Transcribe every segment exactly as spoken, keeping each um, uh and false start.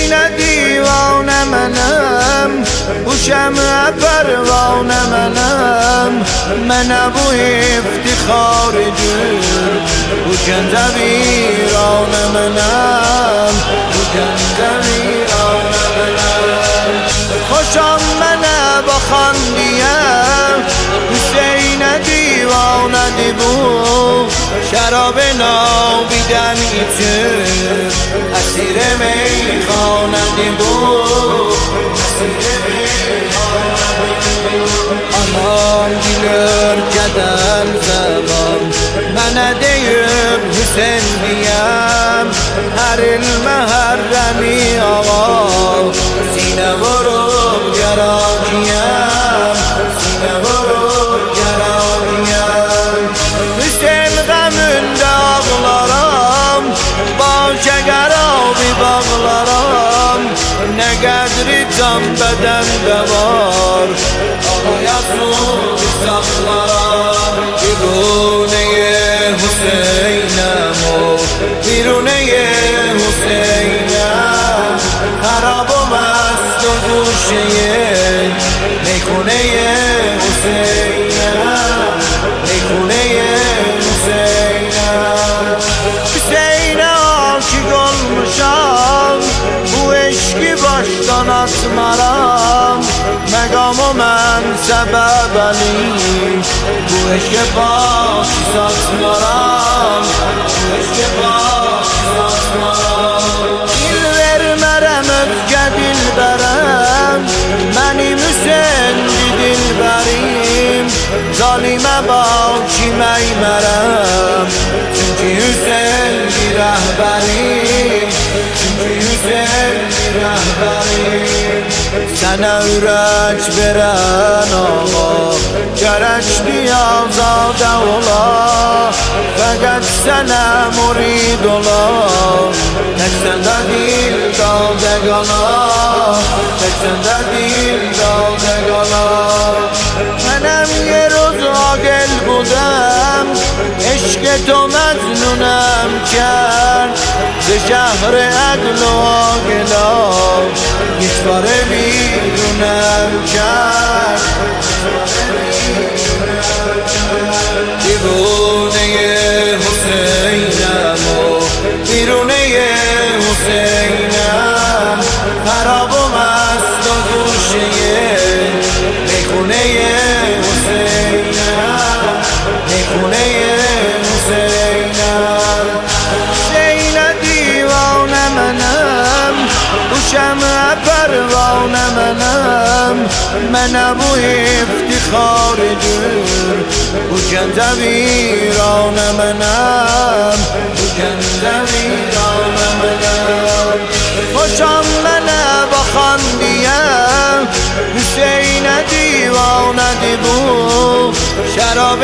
حسین دیوانه منم، بوشم پروانه منم، من ابو افتخار جور بوشم ویرانه منم، بوشم ویرانه منم. خوشم من با خاندیم حسین دیوانه دی بو، شراب نابیدن ایچه اسیر میخانه دی بو، اسیر میخانه دی بو. آنام دیلر کدن زمان من دیم حسین دیم، هر المحرمی آقا سینه برو گراکیم، سینه برو گراکیم. حسین غمünde ağlarım, başa qarabi bağlarım, ne qədri can bədəndə var, ağlayasın saxlaram. Biruneye Hüseynəm o, biruneye Hüseynəm, xarabım است و گوشه میخونه حسینم، میخونه حسینم. حسین عاشق olmuşam, bu eşki baştan atmaram, məqamı mən səbəbəliyim, bu eşke baş satmaram, bu eşke baş satmaram. Dil vermərəm özgə dilbərəm, mənim Hüseyn dilbərim, zalimə bax kimə mərəm, çünki Hüseyn bir rəhbərim, çünki Hüseyn bir rəhbərim. Sənə ürək verən ağa gərəkli azadə ola, fəqət sənə murid ola, tək səndə dil daldə qala, tək səndə dil daldə qala. Mənəm yer uzaqel budəm, eşq تو مجنونم کرد، ز شهر عقل و عاقلا یک باره بیرونم کرد. دیوونه حسینم و بیرونه حسینم، خرابم است و گوشه میخونه حسینم، میخونه حسینم. حسین دیوانه منم، شمع پروانه منم، من ابو افتخار جور بو گنج ویرانه منم، بو گنج ویرانه منم. خوشم من با خاندیم حسین دیوانه دی بو، شراب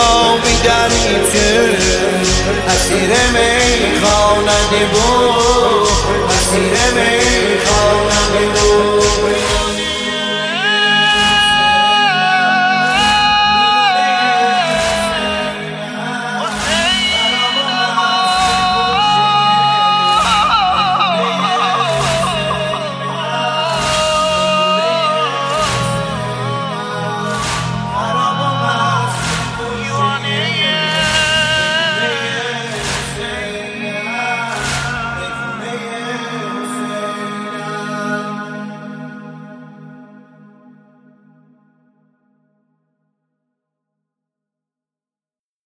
نابیدن ایچه اسیر میخانه دی بو.